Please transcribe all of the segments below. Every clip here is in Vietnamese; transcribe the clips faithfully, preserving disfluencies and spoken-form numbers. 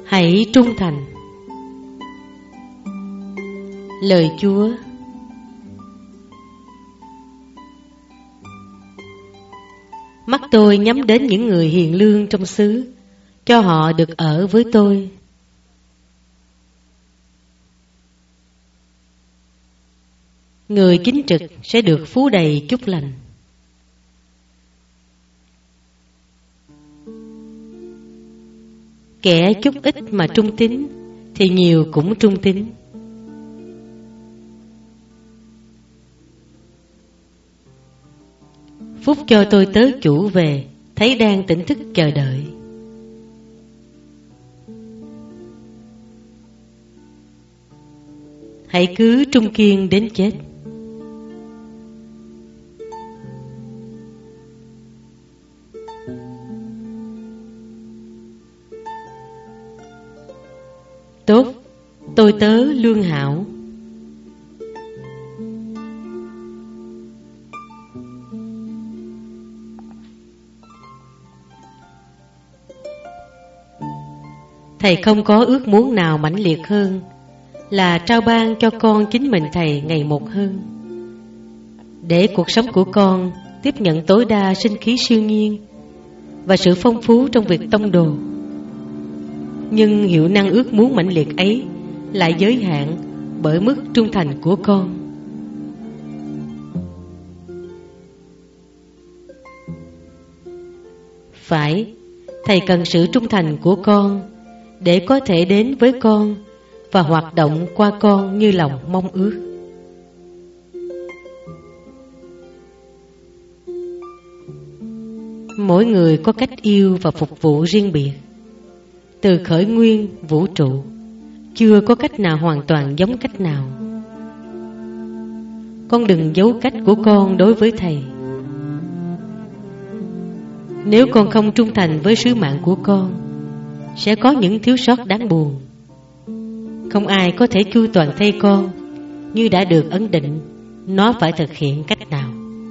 Hãy trung thành. Lời Chúa. Mắt tôi nhắm đến những người hiền lương trong xứ, cho họ được ở với tôi. Người chính trực sẽ được phú đầy chúc lành. Kẻ chút ít mà trung tín thì nhiều cũng trung tín. Phúc cho tôi tớ chủ về, thấy đang tỉnh thức chờ đợi. Hãy cứ trung kiên đến chết. Tốt, tôi tớ lương hảo. Thầy không có ước muốn nào mãnh liệt hơn là trao ban cho con chính mình Thầy ngày một hơn, để cuộc sống của con tiếp nhận tối đa sinh khí siêu nhiên và sự phong phú trong việc tông đồ. Nhưng hiệu năng ước muốn mãnh liệt ấy lại giới hạn bởi mức trung thành của con. Phải, Thầy cần sự trung thành của con để có thể đến với con và hoạt động qua con như lòng mong ước. Mỗi người có cách yêu và phục vụ riêng biệt. Từ khởi nguyên vũ trụ, chưa có cách nào hoàn toàn giống cách nào. Con đừng giấu cách của con đối với Thầy. Nếu con không trung thành với sứ mạng của con, sẽ có những thiếu sót đáng buồn. Không ai có thể chu toàn thay con như đã được ấn định nó phải thực hiện cách nào.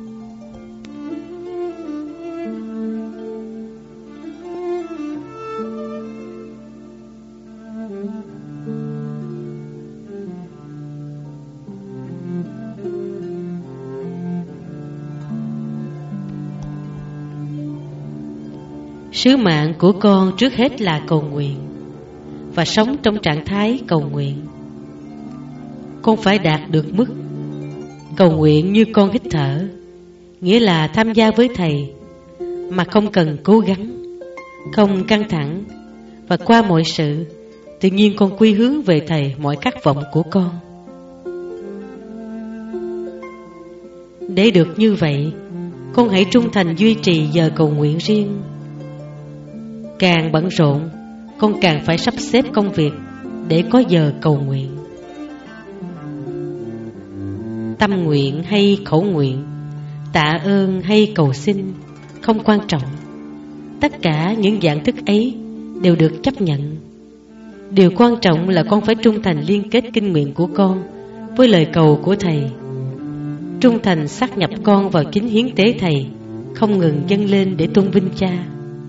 Sứ mạng của con trước hết là cầu nguyện và sống trong trạng thái cầu nguyện. Con phải đạt được mức cầu nguyện như con hít thở, nghĩa là tham gia với Thầy mà không cần cố gắng, không căng thẳng, và qua mọi sự tự nhiên con quy hướng về Thầy mọi khát vọng của con. Để được như vậy, con hãy trung thành duy trì giờ cầu nguyện riêng. Càng bận rộn, con càng phải sắp xếp công việc để có giờ cầu nguyện. Tâm nguyện hay khẩu nguyện, tạ ơn hay cầu xin, không quan trọng. Tất cả những dạng thức ấy đều được chấp nhận. Điều quan trọng là con phải trung thành liên kết kinh nguyện của con với lời cầu của Thầy. Trung thành sát nhập con vào chính hiến tế Thầy, không ngừng dâng lên để tôn vinh Cha.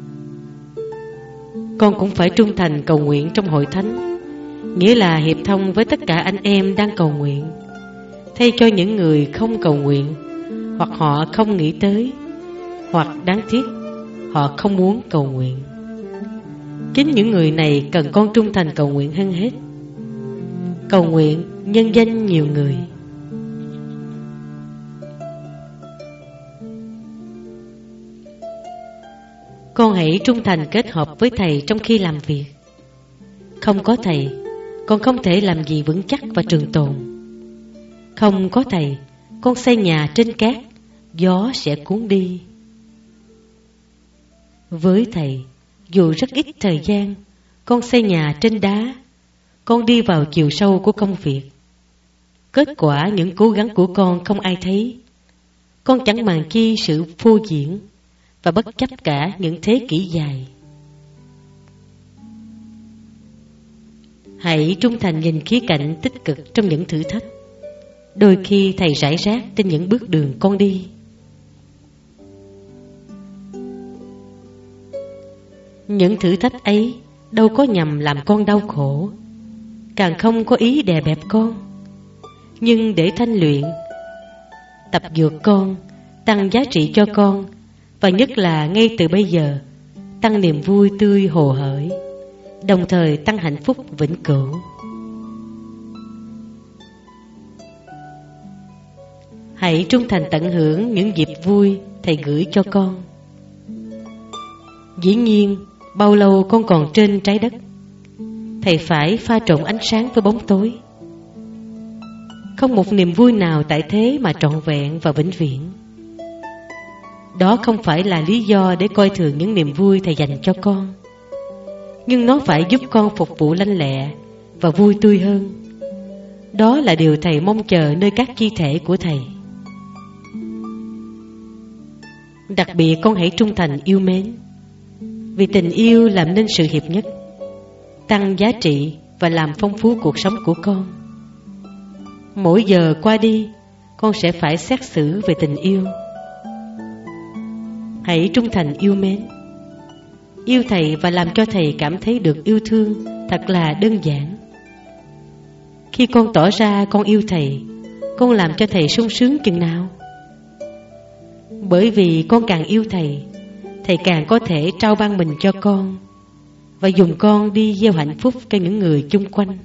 Con cũng phải trung thành cầu nguyện trong hội thánh, nghĩa là hiệp thông với tất cả anh em đang cầu nguyện, thay cho những người không cầu nguyện, hoặc họ không nghĩ tới, hoặc đáng tiếc họ không muốn cầu nguyện. Chính những người này cần con trung thành cầu nguyện hơn hết. Cầu nguyện nhân danh nhiều người. Con hãy trung thành kết hợp với Thầy trong khi làm việc. Không có Thầy, con không thể làm gì vững chắc và trường tồn. Không có Thầy, con xây nhà trên cát, gió sẽ cuốn đi. Với Thầy, dù rất ít thời gian, con xây nhà trên đá, con đi vào chiều sâu của công việc. Kết quả những cố gắng của con không ai thấy. Con chẳng màng chi sự phô diễn, và bất chấp cả những thế kỷ dài. Hãy trung thành nhìn khía cạnh tích cực trong những thử thách. Đôi khi Thầy rải rác trên những bước đường con đi. Những thử thách ấy đâu có nhằm làm con đau khổ, càng không có ý đè bẹp con, nhưng để thanh luyện, tập dượt con, tăng giá trị cho con, và nhất là ngay từ bây giờ tăng niềm vui tươi hồ hởi, đồng thời tăng hạnh phúc vĩnh cửu. Hãy trung thành tận hưởng những dịp vui Thầy gửi cho con. Dĩ nhiên, bao lâu con còn trên trái đất, Thầy phải pha trộn ánh sáng với bóng tối. Không một niềm vui nào tại thế mà trọn vẹn và vĩnh viễn. Đó không phải là lý do để coi thường những niềm vui Thầy dành cho con, nhưng nó phải giúp con phục vụ lanh lẹ và vui tươi hơn. Đó là điều Thầy mong chờ nơi các chi thể của Thầy. Đặc biệt con hãy trung thành yêu mến, vì tình yêu làm nên sự hiệp nhất, tăng giá trị và làm phong phú cuộc sống của con. Mỗi giờ qua đi, con sẽ phải xét xử về tình yêu. Hãy trung thành yêu mến, yêu Thầy và làm cho Thầy cảm thấy được yêu thương thật là đơn giản. Khi con tỏ ra con yêu Thầy, con làm cho Thầy sung sướng chừng nào. Bởi vì con càng yêu Thầy, Thầy càng có thể trao ban mình cho con và dùng con đi gieo hạnh phúc cho những người chung quanh.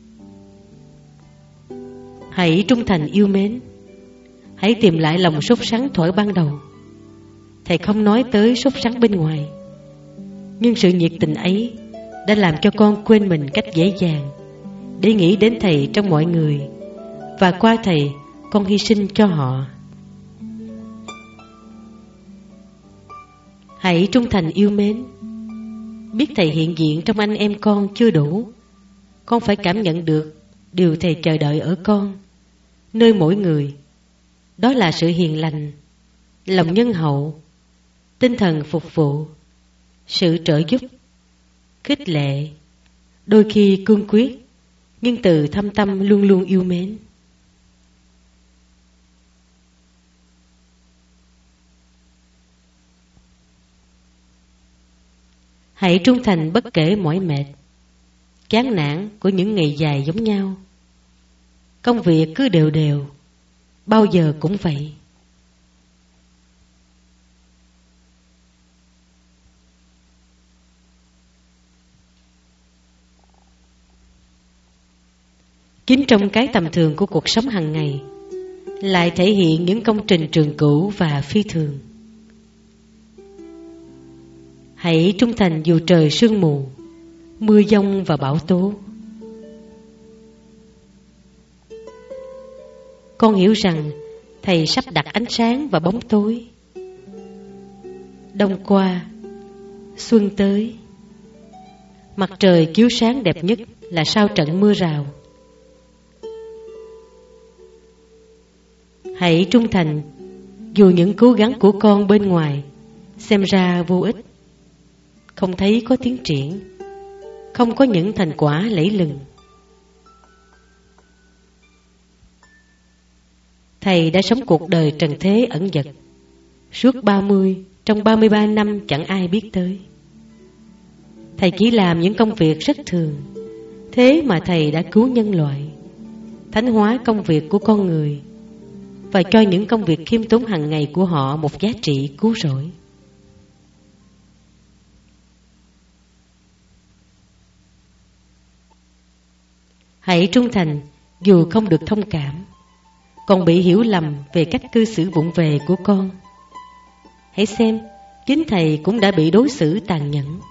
Hãy trung thành yêu mến, hãy tìm lại lòng sốt sắng thuở ban đầu. Thầy không nói tới sốt sắng bên ngoài, nhưng sự nhiệt tình ấy đã làm cho con quên mình cách dễ dàng để nghĩ đến Thầy trong mọi người, và qua Thầy con hy sinh cho họ. Hãy trung thành yêu mến, biết Thầy hiện diện trong anh em con chưa đủ. Con phải cảm nhận được điều Thầy chờ đợi ở con, nơi mỗi người. Đó là sự hiền lành, lòng nhân hậu, tinh thần phục vụ, sự trợ giúp, khích lệ, đôi khi cương quyết, nhưng từ thâm tâm luôn luôn yêu mến. Hãy trung thành bất kể mỏi mệt, chán nản của những ngày dài giống nhau. Công việc cứ đều đều, bao giờ cũng vậy. Chính trong cái tầm thường của cuộc sống hàng ngày lại thể hiện những công trình trường cửu và phi thường. Hãy trung thành dù trời sương mù, mưa giông và bão tố. Con hiểu rằng Thầy sắp đặt ánh sáng và bóng tối. Đông qua, xuân tới, mặt trời chiếu sáng đẹp nhất là sau trận mưa rào. Hãy trung thành dù những cố gắng của con bên ngoài xem ra vô ích, không thấy có tiến triển, không có những thành quả lẫy lừng. Thầy đã sống cuộc đời trần thế ẩn dật suốt ba mươi trong ba mươi ba năm chẳng ai biết tới. Thầy chỉ làm những công việc rất thường, thế mà Thầy đã cứu nhân loại, thánh hóa công việc của con người và cho những công việc khiêm tốn hàng ngày của họ một giá trị cứu rỗi. Hãy trung thành dù không được thông cảm, còn bị hiểu lầm về cách cư xử vụng về của con. Hãy xem, chính Thầy cũng đã bị đối xử tàn nhẫn.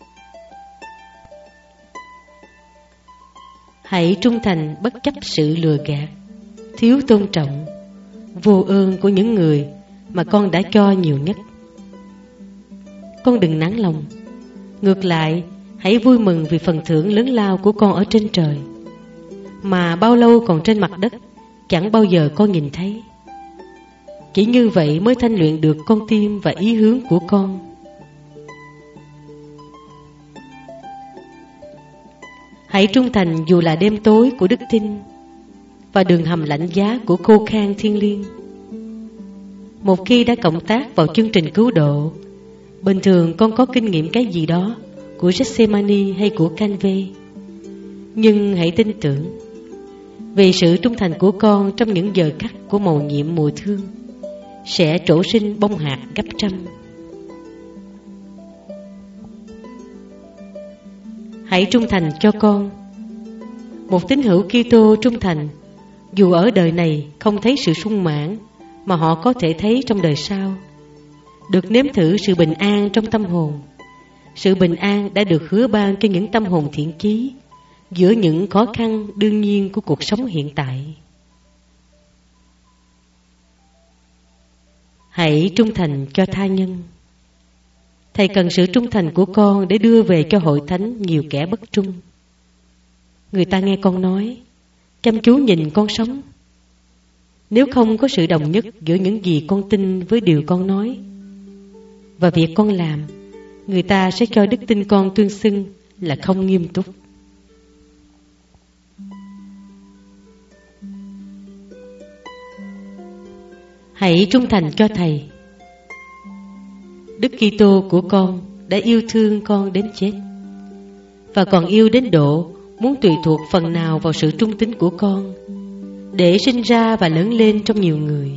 Hãy trung thành bất chấp sự lừa gạt, thiếu tôn trọng, vô ơn của những người mà con đã cho nhiều nhất. Con đừng nản lòng, ngược lại hãy vui mừng vì phần thưởng lớn lao của con ở trên trời, mà bao lâu còn trên mặt đất chẳng bao giờ con nhìn thấy. Chỉ như vậy mới thanh luyện được con tim và ý hướng của con. Hãy trung thành dù là đêm tối của đức tin và đường hầm lạnh giá của khô khan thiên liêng. Một khi đã cộng tác vào chương trình cứu độ, bình thường con có kinh nghiệm cái gì đó của Gethsemane hay của Canve. Nhưng hãy tin tưởng, vì sự trung thành của con trong những giờ cắt của mầu nhiệm mùa thương sẽ trổ sinh bông hạt gấp trăm. Hãy trung thành cho con. Một tín hữu Kitô trung thành, dù ở đời này không thấy sự sung mãn mà họ có thể thấy trong đời sau, được nếm thử sự bình an trong tâm hồn. Sự bình an đã được hứa ban cho những tâm hồn thiện chí giữa những khó khăn đương nhiên của cuộc sống hiện tại. Hãy trung thành cho tha nhân. Thầy cần sự trung thành của con để đưa về cho hội thánh nhiều kẻ bất trung. Người ta nghe con nói, chăm chú nhìn con sống. Nếu không có sự đồng nhất giữa những gì con tin với điều con nói và việc con làm, người ta sẽ cho đức tin con tuyên xưng là không nghiêm túc. Hãy trung thành cho Thầy. Đức Kitô của con đã yêu thương con đến chết, và còn yêu đến độ muốn tùy thuộc phần nào vào sự trung tín của con để sinh ra và lớn lên trong nhiều người.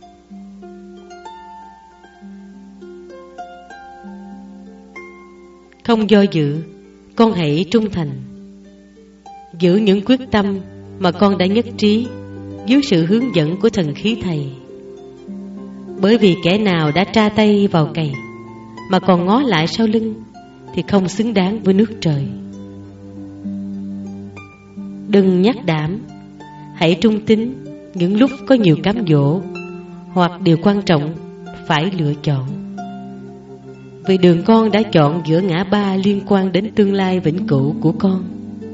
Không do dự, con hãy trung thành. Giữ những quyết tâm mà con đã nhất trí dưới sự hướng dẫn của thần khí Thầy. Bởi vì kẻ nào đã tra tay vào cày mà còn ngó lại sau lưng thì không xứng đáng với nước trời. Đừng nhắc đảm, hãy trung tín những lúc có nhiều cám dỗ hoặc điều quan trọng phải lựa chọn. Vì đường con đã chọn giữa ngã ba liên quan đến tương lai vĩnh cửu của con.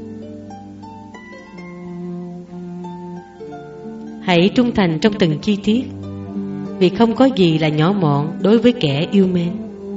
Hãy trung thành trong từng chi tiết, vì không có gì là nhỏ mọn đối với kẻ yêu mến.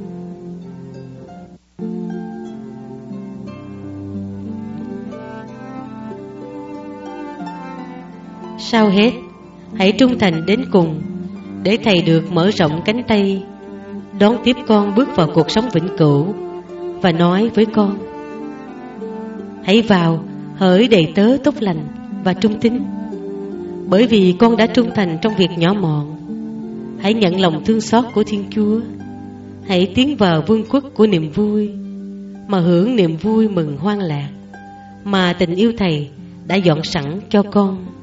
Sau hết, hãy trung thành đến cùng để Thầy được mở rộng cánh tay đón tiếp con bước vào cuộc sống vĩnh cửu và nói với con: hãy vào, hỡi đầy tớ tốt lành và trung tín. Bởi vì con đã trung thành trong việc nhỏ mọn, hãy nhận lòng thương xót của Thiên Chúa. Hãy tiến vào vương quốc của niềm vui, mà hưởng niềm vui mừng hoan lạc mà tình yêu Thầy đã dọn sẵn cho con.